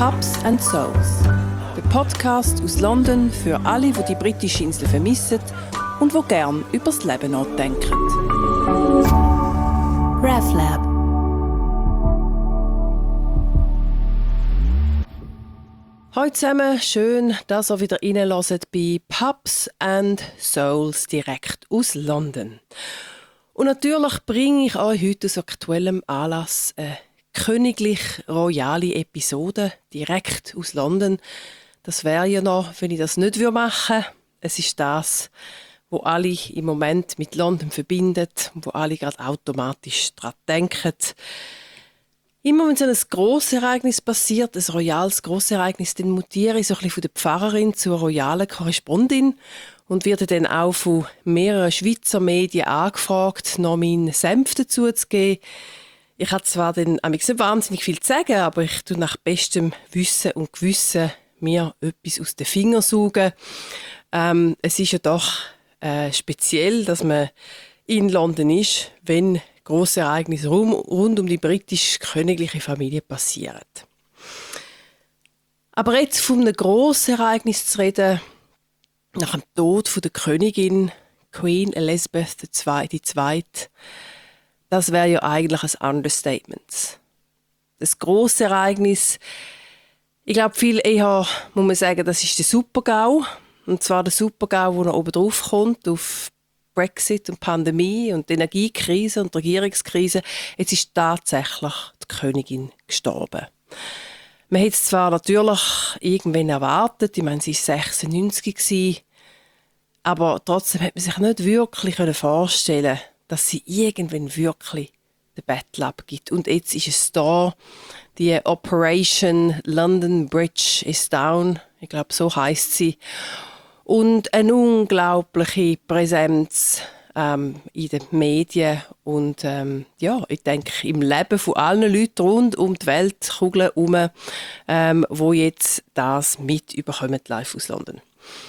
Pubs and Souls. Der Podcast aus London für alle, die die britische Insel vermissen und die gerne über das Leben nachdenken. RevLab. Hallo zusammen, schön, dass ihr wieder reinhört bei Pubs and Souls direkt aus London. Und natürlich bringe ich euch heute aus aktuellem Anlass eine königlich-royale Episode direkt aus London. Das wäre ja noch, wenn ich das nicht machen würde. Es ist das, was alle im Moment mit London verbindet und wo alle gerade automatisch daran denken. Immer wenn so ein grosses Ereignis passiert, ein royales grosses Ereignis, dann mutiere ich so ein bisschen von der Pfarrerin zur royalen Korrespondin und werde dann auch von mehreren Schweizer Medien angefragt, noch meinen Senf dazu zu geben. Ich habe zwar dann nicht wahnsinnig viel zu sagen, aber ich tue nach bestem Wissen und Gewissen mir etwas aus den Fingern saugen. Es ist ja doch speziell, dass man in London ist, wenn grosse Ereignisse rund um die britisch-königliche Familie passieren. Aber jetzt von einem grossen Ereignis zu reden, nach dem Tod von der Königin Queen Elizabeth II., das wäre ja eigentlich ein Understatement. Das grosse Ereignis, ich glaube, viel eher muss man sagen, das ist der Super-GAU. Und zwar der Super-GAU, der noch oben drauf kommt, auf Brexit und Pandemie und die Energiekrise und die Regierungskrise. Jetzt ist tatsächlich die Königin gestorben. Man hat es zwar natürlich irgendwann erwartet, ich meine, sie war 96, aber trotzdem hat man sich nicht wirklich vorstellen, dass sie irgendwann wirklich den Battle abgibt. Und jetzt ist es da, die Operation London Bridge is down, ich glaube, so heisst sie. Und eine unglaubliche Präsenz in den Medien und ich denke im Leben von allen Leuten rund um die Weltkugel herum, die jetzt das mitbekommen live aus London.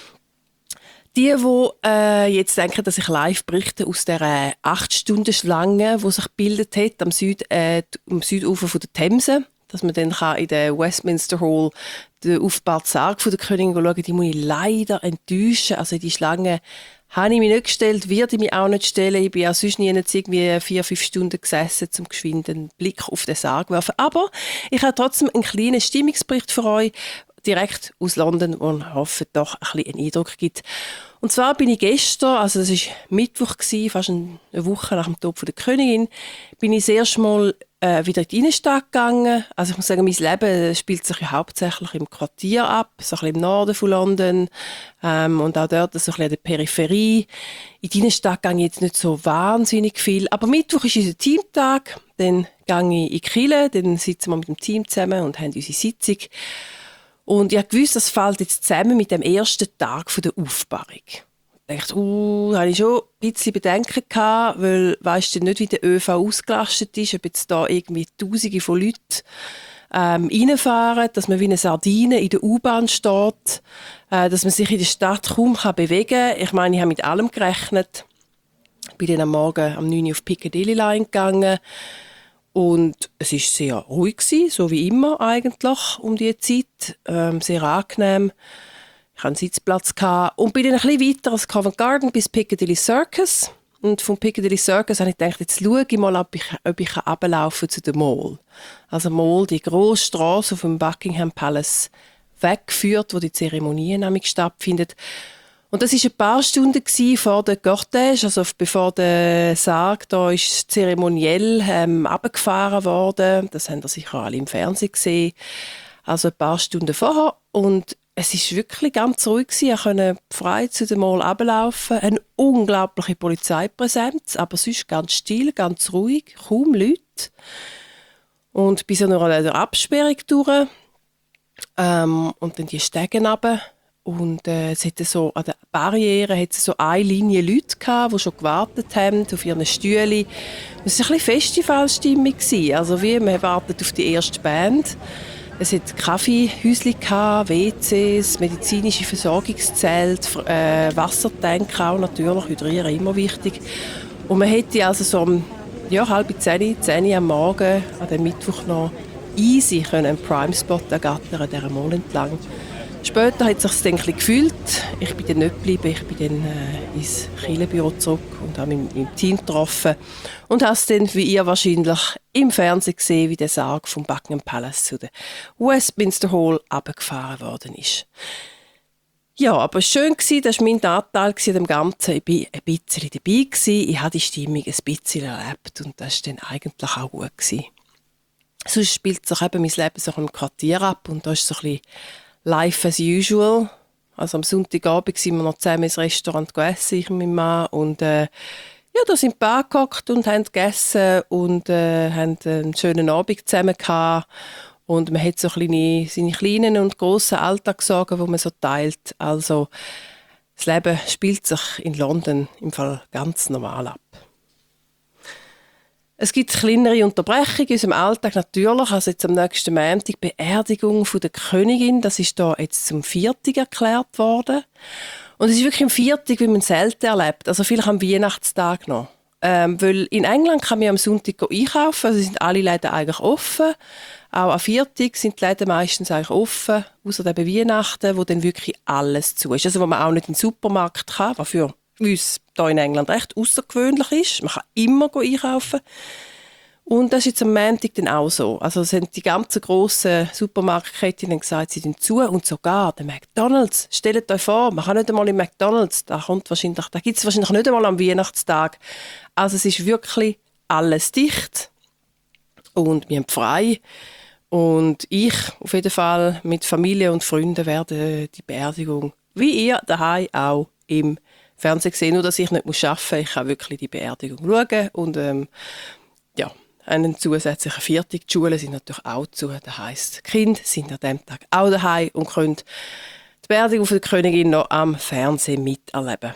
Die jetzt denken, dass ich live berichte aus der 8-Stunden-Schlange, die sich gebildet hat am Südufer der Themse, dass man dann in der Westminster Hall den aufgebauten Sarg von der Königin schauen kann, die muss ich leider enttäuschen. Also die Schlange habe ich mich nicht gestellt, werde ich mich auch nicht stellen. Ich bin auch sonst nie irgendwie 4-5 Stunden gesessen, um geschwind einen Blick auf den Sarg zu werfen. Aber ich habe trotzdem einen kleinen Stimmungsbericht für euch, direkt aus London, und hoffe doch ein bisschen einen Eindruck gibt. Und zwar bin ich gestern, also das war Mittwoch, fast eine Woche nach dem Tod der Königin, bin ich das erste Mal wieder in die Innenstadt gegangen. Also ich muss sagen, mein Leben spielt sich ja hauptsächlich im Quartier ab, so ein bisschen im Norden von London und auch dort so ein bisschen an der Peripherie. In die Innenstadt gehe ich jetzt nicht so wahnsinnig viel, aber Mittwoch ist unser Teamtag, dann gehe ich in die Kirche, dann sitzen wir mit dem Team zusammen und haben unsere Sitzung. Und ich habe gewusst, das fällt jetzt zusammen mit dem ersten Tag der Aufbahrung. Ich dachte, da hatte ich schon ein bisschen Bedenken gehabt, weil weisst du nicht, wie der ÖV ausgelastet ist, ob jetzt da irgendwie Tausende von Leuten reinfahren, dass man wie eine Sardine in der U-Bahn steht, dass man sich in der Stadt kaum bewegen kann. Ich meine, ich habe mit allem gerechnet. Ich bin dann am Morgen um 9 Uhr auf Piccadilly Line gegangen. Und es war sehr ruhig, so wie immer eigentlich, um diese Zeit. Sehr angenehm. Ich hatte einen Sitzplatz und bin dann ein bisschen weiter als Covent Garden bis Piccadilly Circus. Und vom Piccadilly Circus habe ich gedacht, jetzt schaue ich mal, ob ich runterlaufen zu der Mall. Also Mall, die grosse Strasse auf dem Buckingham Palace weggeführt, wo die Zeremonie nämlich stattfindet. Und das war ein paar Stunden vor der Cortège, also bevor der Sarg da ist zeremoniell abgefahren worden. Das haben wir sicher alle im Fernsehen gesehen. Also ein paar Stunden vorher. Und es war wirklich ganz ruhig. Ich konnte frei zu dem Mall runterlaufen. Eine unglaubliche Polizeipräsenz, aber sonst ganz still, ganz ruhig, kaum Leute. Und bis noch eine Absperrung durch. Und dann die Stege runter. Und es hatte so, an der Barriere hatte es so eine Linie Leute gehabt, die schon gewartet haben auf ihren Stühlen. Es war ein bisschen Festivalstimmung. Also wie man wartet auf die erste Band. Es hatte Kaffeehäuschen, WCs, medizinische Versorgungszelte, Wassertanks auch natürlich, Hydrieren immer wichtig. Und man hätte also so um 9:30, 10 am Morgen, an dem Mittwoch noch easy einen Prime-Spot ergattern, dieser Mall entlang. Später hat es sich dann ein bisschen gefühlt. Ich bin dann nicht geblieben. Ich bin dann ins Kirchenbüro zurück und habe mich mit meinem Team getroffen. Und habe es dann, wie ihr wahrscheinlich, im Fernsehen gesehen, wie der Sarg vom Buckingham Palace zu der Westminster Hall runtergefahren worden ist. Ja, aber schön war, das war mein Anteil an dem Ganzen. Ich war ein bisschen dabei. Ich habe die Stimmung ein bisschen erlebt und das war dann eigentlich auch gut. Sonst spielt sich eben mein Leben so im Quartier ab und da ist so ein bisschen life as usual. Also am Sonntagabend sind wir noch zusammen ins Restaurant gegessen, ich und mein Mann. Und ja, da sind wir angehockt und haben gegessen und haben einen schönen Abend zusammen gehabt. Und man hat so seine kleinen und grossen Alltagssorgen, die man so teilt. Also das Leben spielt sich in London im Fall ganz normal ab. Es gibt kleinere Unterbrechungen in unserem Alltag natürlich. Also jetzt am nächsten Montag Beerdigung von der Königin. Das ist da jetzt zum Viertag erklärt worden. Und es ist wirklich am Viertag, wie man es selten erlebt. Also vielleicht am Weihnachtstag noch. Weil in England kann man am Sonntag einkaufen. Also sind alle Läden eigentlich offen. Auch am Viertag sind die Läden meistens eigentlich offen. Außer eben Weihnachten, wo dann wirklich alles zu ist. Also wo man auch nicht in den Supermarkt kann, was für uns hier in England recht außergewöhnlich ist. Man kann immer einkaufen. Und das ist jetzt am Montag dann auch so. Also es haben die ganzen grossen Supermarktketten gesagt, sie sind zu. Und sogar der McDonald's. Stellt euch vor, man kann nicht einmal im McDonald's. Da gibt es wahrscheinlich nicht einmal am Weihnachtstag. Also es ist wirklich alles dicht. Und wir haben frei. Und ich auf jeden Fall mit Familie und Freunden werde die Beerdigung, wie ihr daheim auch im Fernsehen sehen, nur dass ich nicht arbeiten muss. Ich kann wirklich die Beerdigung schauen und einen zusätzlichen Viertag. Die Schulen sind natürlich auch zu. Das heisst, die Kinder sind an diesem Tag auch daheim und können die Beerdigung der Königin noch am Fernsehen miterleben.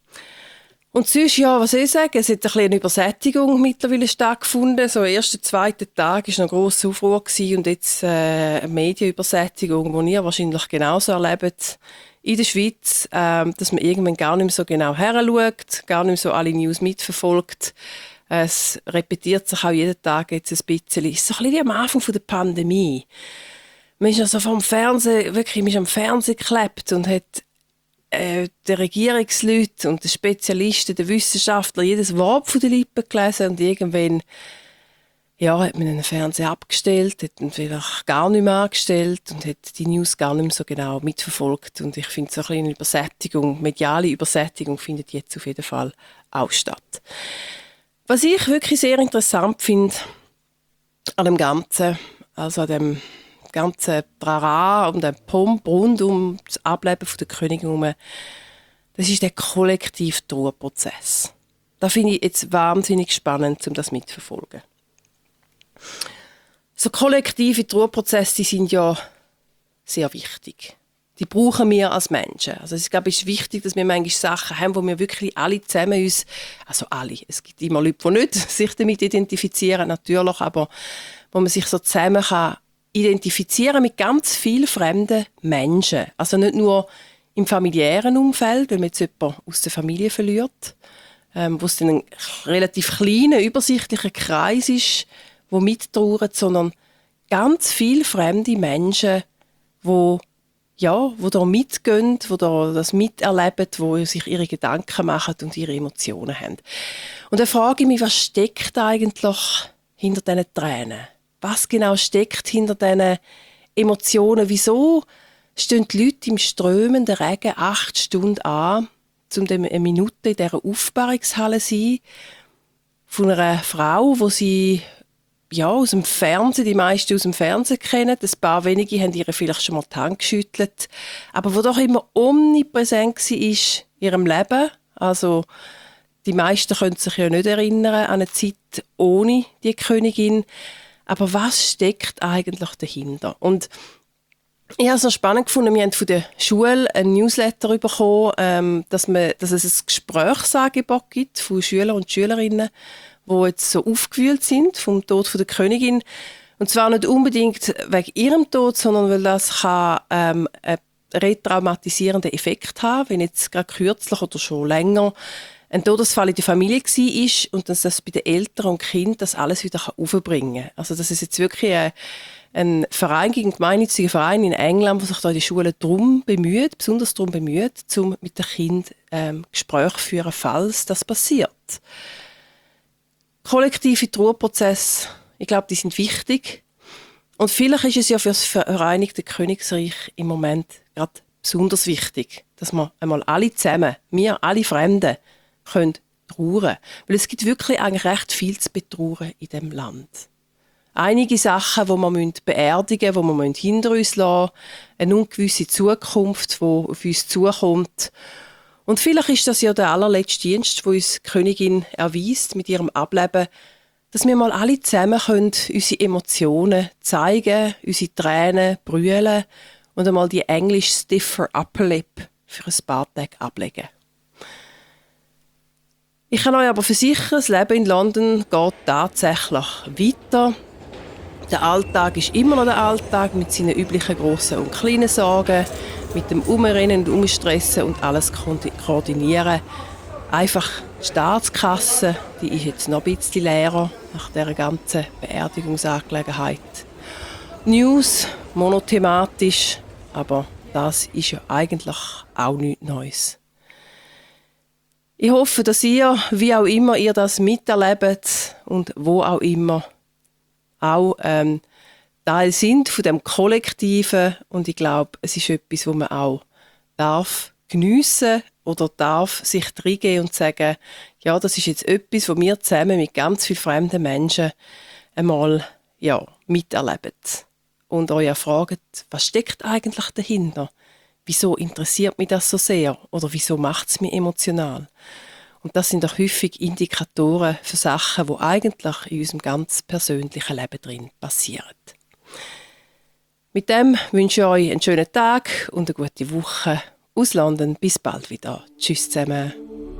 Und sonst, ja, was soll ich sagen, es hat eine Übersättigung mittlerweile stattgefunden. So, am ersten, zweiten Tag war noch ein grosser Aufruhr und jetzt eine Medienübersättigung, die ihr wahrscheinlich genauso erlebt in der Schweiz, dass man irgendwann gar nicht mehr so genau heranschaut, gar nicht mehr so alle News mitverfolgt. Es repetiert sich auch jeden Tag jetzt ein bisschen. Es ist so ein bisschen wie am Anfang der Pandemie. Man ist also vom Fernsehen, wirklich, man ist am Fernsehen geklebt und hat die Regierungsleute und die Spezialisten, die Wissenschaftler jedes Wort von den Lippen gelesen und irgendwann hat man den Fernseher abgestellt, hat ihn vielleicht gar nicht mehr angestellt und hat die News gar nicht mehr so genau mitverfolgt. Und ich finde, so eine kleine mediale Übersättigung findet jetzt auf jeden Fall auch statt. Was ich wirklich sehr interessant finde an dem Ganzen, also an dem ganzen Trara und dem Pomp rund um das Ableben der Königin herum, das ist der kollektive Trauerprozess. Da finde ich jetzt wahnsinnig spannend, um das mitzuverfolgen. So kollektive Trauerprozesse, die sind ja sehr wichtig. Die brauchen wir als Menschen. Also ich glaube, es ist wichtig, dass wir manchmal Sachen haben, wo wir wirklich alle zusammen uns, also alle, es gibt immer Leute, die nicht sich damit identifizieren, natürlich, aber wo man sich so zusammen kann identifizieren mit ganz vielen fremden Menschen. Also nicht nur im familiären Umfeld, wenn man jetzt jemanden aus der Familie verliert, wo es dann ein relativ kleiner, übersichtlicher Kreis ist, der mittrauert, sondern ganz viele fremde Menschen, die da mitgehen, die da das miterleben, die sich ihre Gedanken machen und ihre Emotionen haben. Und dann frage ich mich, was steckt eigentlich hinter diesen Tränen? Was genau steckt hinter diesen Emotionen? Wieso stehen die Leute im strömenden Regen 8 Stunden an, um eine Minute in dieser Aufbahrungshalle zu sein, von einer Frau, die sie aus dem Fernsehen, die meisten aus dem Fernsehen kennen. Ein paar wenige haben ihr vielleicht schon mal die Hand geschüttelt. Aber wo doch immer omnipräsent war in ihrem Leben. Also, die meisten können sich ja nicht erinnern an eine Zeit ohne die Königin. Aber was steckt eigentlich dahinter? Und ich habe es so spannend gefunden, wir haben von der Schule ein Newsletter bekommen, dass es ein Gesprächsangebot gibt von Schülern und Schülerinnen, die jetzt so aufgewühlt sind vom Tod der Königin. Und zwar nicht unbedingt wegen ihrem Tod, sondern weil das einen retraumatisierenden Effekt haben, wenn jetzt gerade kürzlich oder schon länger ein Todesfall in der Familie war und dass das bei den Eltern und Kindern das alles wieder aufbringen kann. Also dass es jetzt wirklich ein Verein, gegen gemeinnütziger Verein in England, der sich da in den Schulen besonders darum bemüht, um mit den Kindern Gespräche zu führen, falls das passiert. Kollektive Trauerprozesse, ich glaube, die sind wichtig. Und vielleicht ist es ja für das Vereinigte Königreich im Moment gerade besonders wichtig, dass wir einmal alle zusammen, wir alle Fremden, können trauern. Weil es gibt wirklich eigentlich recht viel zu betrauern in diesem Land. Einige Sachen, die wir beerdigen müssen, die wir hinter uns lassen müssen, eine ungewisse Zukunft, die auf uns zukommt. Und vielleicht ist das ja der allerletzte Dienst, den uns die Königin erweist mit ihrem Ableben, dass wir mal alle zusammen können, unsere Emotionen zeigen, unsere Tränen brüllen und einmal die englische stiffer upper lip für ein paar Tage ablegen. Ich kann euch aber versichern, das Leben in London geht tatsächlich weiter. Der Alltag ist immer noch der Alltag mit seinen üblichen grossen und kleinen Sorgen, mit dem Umrennen und Umstressen und alles koordinieren. Einfach die Staatskasse, die ist jetzt noch ein bisschen leerer nach dieser ganzen Beerdigungsangelegenheit. News, monothematisch, aber das ist ja eigentlich auch nichts Neues. Ich hoffe, dass ihr, wie auch immer ihr das miterlebt und wo auch immer, auch Teil sind von dem Kollektiven. Und ich glaube, es ist etwas, wo man auch darf geniessen oder darf sich reingehen und sagen, ja, das ist jetzt etwas, was wir zusammen mit ganz vielen fremden Menschen einmal miterleben. Und euch fragt, was steckt eigentlich dahinter? Wieso interessiert mich das so sehr? Oder wieso macht es mich emotional? Und das sind auch häufig Indikatoren für Sachen, die eigentlich in unserem ganz persönlichen Leben drin passieren. Mit dem wünsche ich euch einen schönen Tag und eine gute Woche aus London. Bis bald wieder. Tschüss zusammen.